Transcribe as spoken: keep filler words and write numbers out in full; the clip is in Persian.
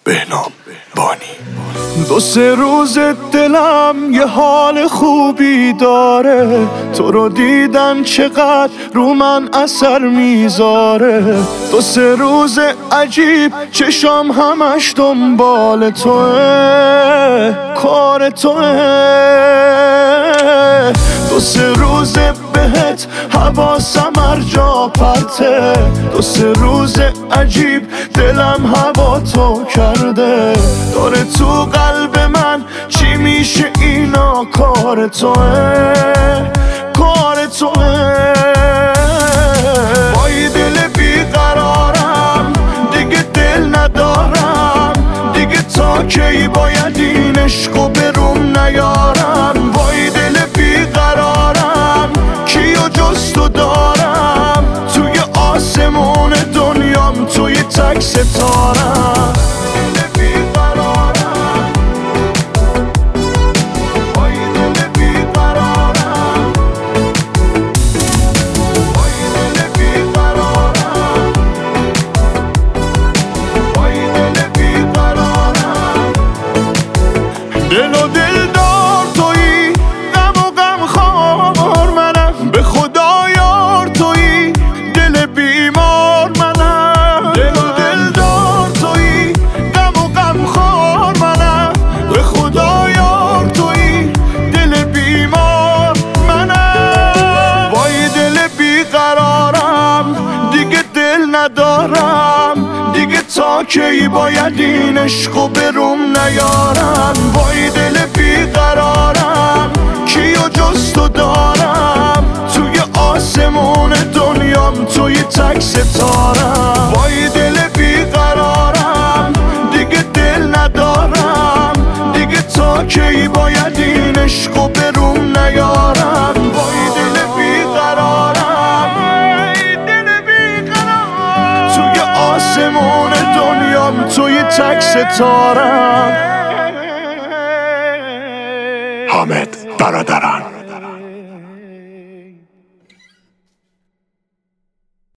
بهنام بانی. دو سه روز دلم یه حال خوبی داره، تو رو دیدن چقدر رو من اثر میذاره. دو سه روز عجیب چشام همش دنبال توه، کار توه. دو سه روز بهت حواسم هر جا پرته، دو سه روز عجیب دلم هوا تو کرده. داره تو قلب من چی میشه اینا، کار توه، کار توه. با یه دل بیقرارم دیگه دل ندارم، دیگه تا کی باید این عشقو بروم نیارم. با یه دل بیقرارم کیو جز تو دارم، توی آسمون دنیام توی تک ستارم. دل و دل دار تویی، غم و غم خوار منم، به خدا یار تویی، دل بیمار منم. دل و دل دار تویی، غم و غم خوار منم، به خدا یار تویی، دل بیمار منم. با یه دل بیقرارم دیگه دل ندارم، دیگه تا کی باید این عشقو بروم نیارم. با یه دل بیقرارم کیو جز تو دارم، توی آسمون دنیام توی تک ستارم. با یه دل بیقرارم دیگه دل ندارم، دیگه تا کی باید این عشقو بروم نیارم. با یه دل بیقرارم، دل بیقرارم، توی آسمون دنیام توی تک ستارم. حامد برادران.